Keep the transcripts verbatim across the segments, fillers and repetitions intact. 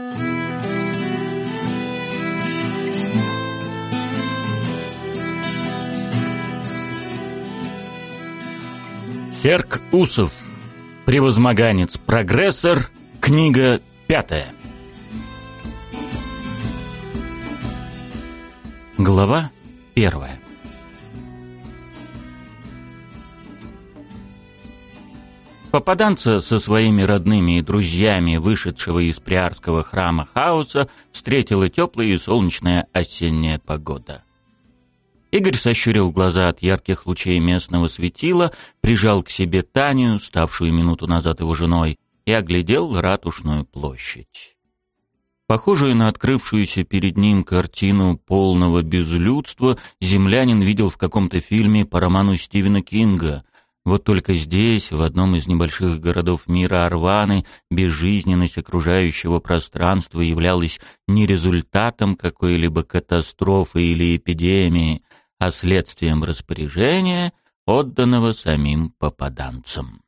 Серк Усов. Превозмоганец-прогрессор. Книга пятая. Глава первая. Попаданца со своими родными и друзьями, вышедшего из приарского храма хаоса, встретила теплая и солнечная осенняя погода. Игорь сощурил глаза от ярких лучей местного светила, прижал к себе Таню, ставшую минуту назад его женой, и оглядел Ратушную площадь. Похожую на открывшуюся перед ним картину полного безлюдства, землянин видел в каком-то фильме по роману Стивена Кинга. Вот только здесь, в одном из небольших городов мира Арваны, безжизненность окружающего пространства являлась не результатом какой-либо катастрофы или эпидемии, а следствием распоряжения, отданного самим попаданцам.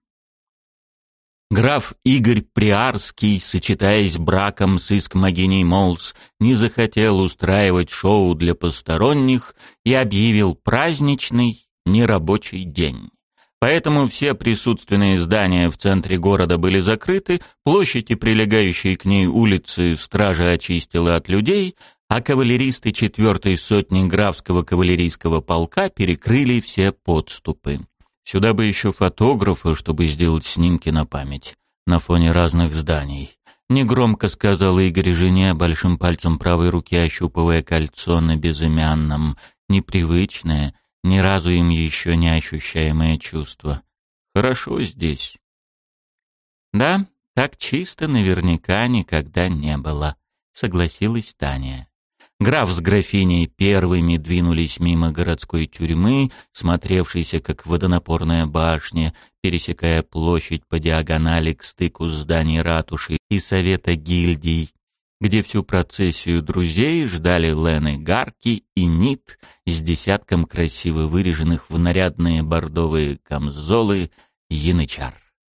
Граф Игорь Приарский, сочетаясь браком с Искмогиней Молс, не захотел устраивать шоу для посторонних и объявил праздничный, нерабочий день. Поэтому все присутственные здания в центре города были закрыты, площадь и прилегающие к ней улицы стража очистила от людей, а кавалеристы четвертой сотни графского кавалерийского полка перекрыли все подступы. Сюда бы еще фотографа, чтобы сделать снимки на память, на фоне разных зданий. Негромко сказал Игорь жене, большим пальцем правой руки ощупывая кольцо на безымянном, непривычное, ни разу им еще не ощущаемое чувство. Хорошо здесь. Да, так чисто наверняка никогда не было, согласилась Таня. Граф с графиней первыми двинулись мимо городской тюрьмы, смотревшейся как водонапорная башня, пересекая площадь по диагонали к стыку зданий ратуши и совета гильдий, где всю процессию друзей ждали Лены Гарки и Нит с десятком красиво выреженных в нарядные бордовые камзолы янычар.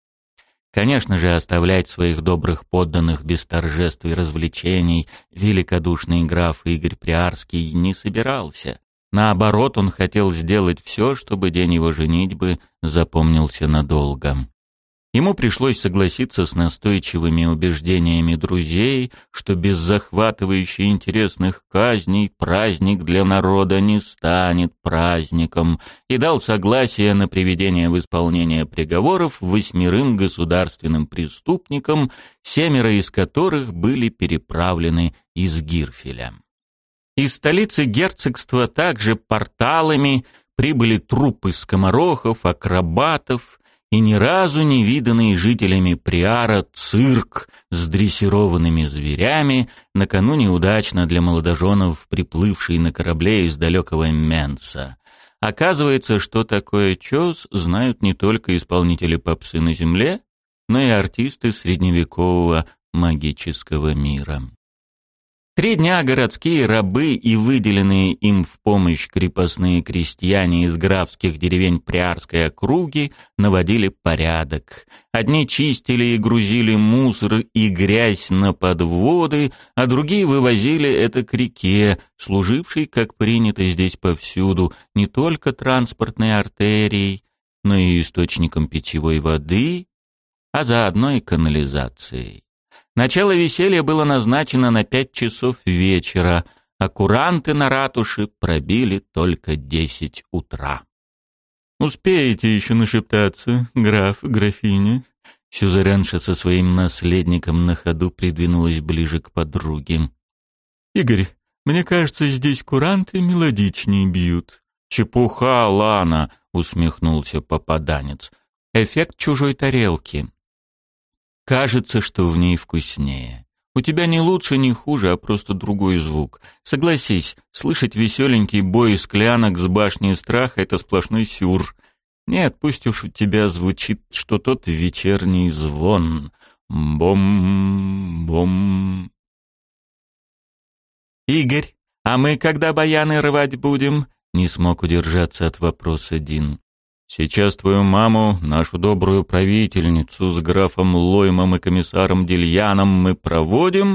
Конечно же, оставлять своих добрых подданных без торжеств и развлечений великодушный граф Игорь Приарский не собирался. Наоборот, он хотел сделать все, чтобы день его женитьбы запомнился надолго. Ему пришлось согласиться с настойчивыми убеждениями друзей, что без захватывающе интересных казней праздник для народа не станет праздником, и дал согласие на приведение в исполнение приговоров восьмерым государственным преступникам, семеро из которых были переправлены из Гирфеля. Из столицы герцогства также порталами прибыли труппы скоморохов, акробатов, и ни разу не виданный жителями Приара цирк с дрессированными зверями, накануне удачно для молодоженов приплывший на корабле из далекого Менса. Оказывается, что такое чёс, знают не только исполнители попсы на земле, но и артисты средневекового магического мира. Три дня городские рабы и выделенные им в помощь крепостные крестьяне из графских деревень Приарской округи наводили порядок. Одни чистили и грузили мусор и грязь на подводы, а другие вывозили это к реке, служившей, как принято здесь повсюду, не только транспортной артерией, но и источником питьевой воды, а заодно и канализацией. Начало веселья было назначено на пять часов вечера, а куранты на ратуше пробили только десять утра. «Успеете еще нашептаться, граф, графиня?» Сюзеренша со своим наследником на ходу придвинулась ближе к подруге. «Игорь, мне кажется, здесь куранты мелодичнее бьют». «Чепуха, Лана!» — усмехнулся попаданец. «Эффект чужой тарелки. Кажется, что в ней вкуснее. У тебя не лучше, не хуже, а просто другой звук. Согласись, слышать веселенький бой склянок с башней страха — это сплошной сюр. Нет, пусть уж у тебя звучит, что тот вечерний звон. Бом-бом. «Игорь, а мы когда баяны рвать будем?» — не смог удержаться от вопроса Дин. «Сейчас твою маму, нашу добрую правительницу с графом Лоймом и комиссаром Дильяном мы проводим,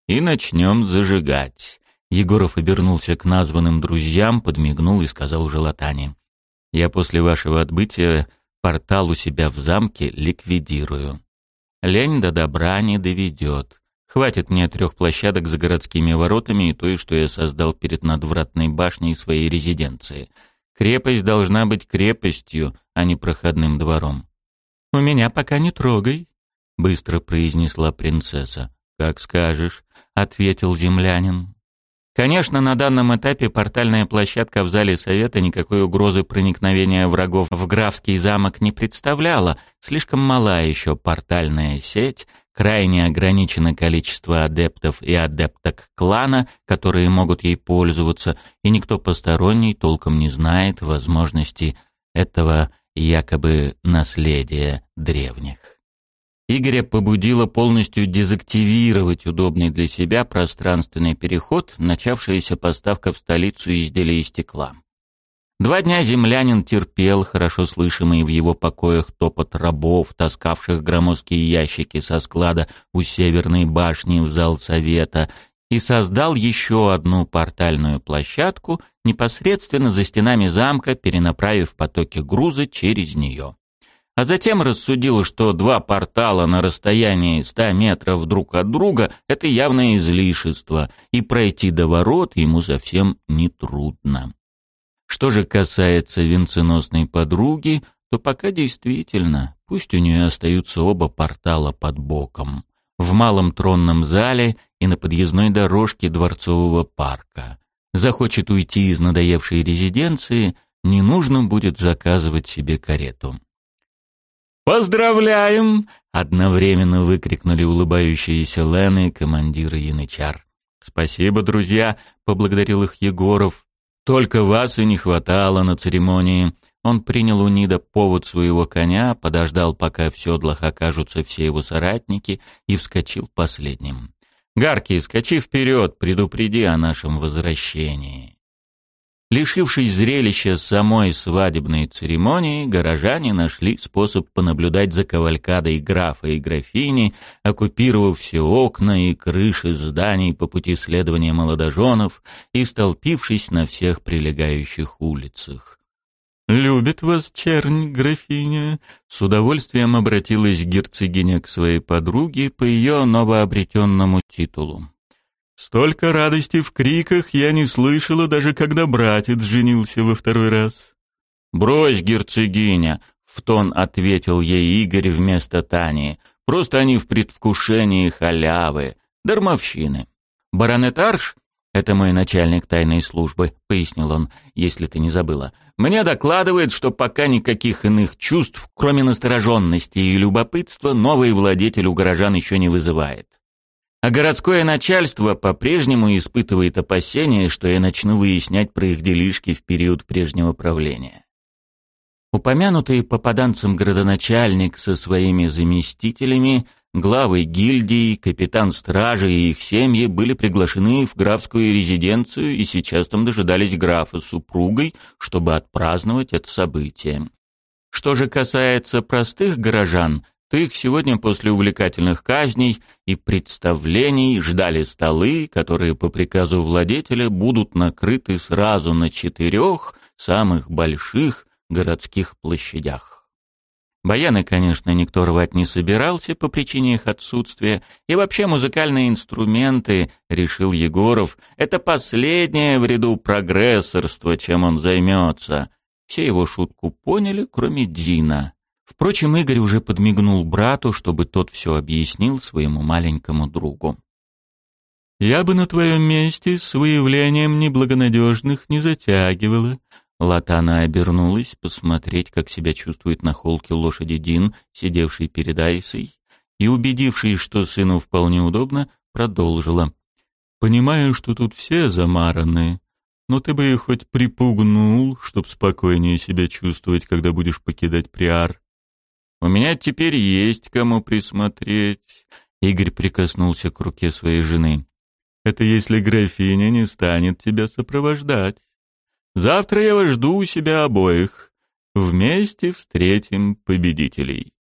и начнем зажигать». Егоров обернулся к названным друзьям, подмигнул и сказал уже Латане: «Я после вашего отбытия портал у себя в замке ликвидирую. Лень до добра не доведет. Хватит мне трех площадок за городскими воротами и той, что я создал перед надвратной башней своей резиденции. Крепость должна быть крепостью, а не проходным двором». «У меня пока не трогай», — быстро произнесла принцесса. «Как скажешь», — ответил землянин. Конечно, на данном этапе портальная площадка в зале совета никакой угрозы проникновения врагов в графский замок не представляла. Слишком мала еще портальная сеть, крайне ограничено количество адептов и адепток клана, которые могут ей пользоваться, и никто посторонний толком не знает возможности этого якобы наследия древних. Игоря побудило полностью дезактивировать удобный для себя пространственный переход, начавшаяся поставка в столицу изделий из стекла. Два дня землянин терпел хорошо слышимый в его покоях топот рабов, таскавших громоздкие ящики со склада у Северной башни в зал совета, и создал еще одну портальную площадку непосредственно за стенами замка, перенаправив потоки груза через нее. А затем рассудил, что два портала на расстоянии ста метров друг от друга — это явное излишество, и пройти до ворот ему совсем нетрудно. Что же касается венценосной подруги, то пока действительно, пусть у нее остаются оба портала под боком, в малом тронном зале и на подъездной дорожке дворцового парка. Захочет уйти из надоевшей резиденции, не нужно будет заказывать себе карету. «Поздравляем!» — одновременно выкрикнули улыбающиеся Лена и командиры янычар. «Спасибо, друзья!» — поблагодарил их Егоров. «Только вас и не хватало на церемонии». Он принял у Нида повод своего коня, подождал, пока в седлах окажутся все его соратники, и вскочил последним. «Гарки, скачи вперед, предупреди о нашем возвращении». Лишившись зрелища самой свадебной церемонии, горожане нашли способ понаблюдать за кавалькадой графа и графини, оккупировав все окна и крыши зданий по пути следования молодоженов и столпившись на всех прилегающих улицах. «Любит вас чернь, графиня?» — с удовольствием обратилась герцогиня к своей подруге по ее новообретенному титулу. «Столько радости в криках я не слышала, даже когда братец женился во второй раз». «Брось, герцогиня!» — в тон ответил ей Игорь вместо Тани. «Просто они в предвкушении халявы, дармовщины. Баронет Арш, это мой начальник тайной службы», — пояснил он, если ты не забыла, «мне докладывает, что пока никаких иных чувств, кроме настороженности и любопытства, новый владетель у горожан еще не вызывает. А городское начальство по-прежнему испытывает опасения, что я начну выяснять про их делишки в период прежнего правления». Упомянутый попаданцем градоначальник со своими заместителями, главой гильдии, капитан стражи и их семьи были приглашены в графскую резиденцию и сейчас там дожидались графа с супругой, чтобы отпраздновать это событие. Что же касается простых горожан, то их сегодня после увлекательных казней и представлений ждали столы, которые по приказу владетеля будут накрыты сразу на четырех самых больших городских площадях. Баяны, конечно, никто рвать не собирался по причине их отсутствия, и вообще музыкальные инструменты, решил Егоров, это последнее в ряду прогрессорства, чем он займется. Все его шутку поняли, кроме Дина. Впрочем, Игорь уже подмигнул брату, чтобы тот все объяснил своему маленькому другу. «Я бы на твоем месте с выявлением неблагонадежных не затягивала». Латана обернулась посмотреть, как себя чувствует на холке лошади Дин, сидевший перед Айсой, и, убедившись, что сыну вполне удобно, продолжила. «Понимаю, что тут все замараны, но ты бы их хоть припугнул, чтоб спокойнее себя чувствовать, когда будешь покидать Приар». «У меня теперь есть кому присмотреть», — Игорь прикоснулся к руке своей жены. «Это если графиня не станет тебя сопровождать. Завтра я вас жду у себя обоих. Вместе встретим победителей».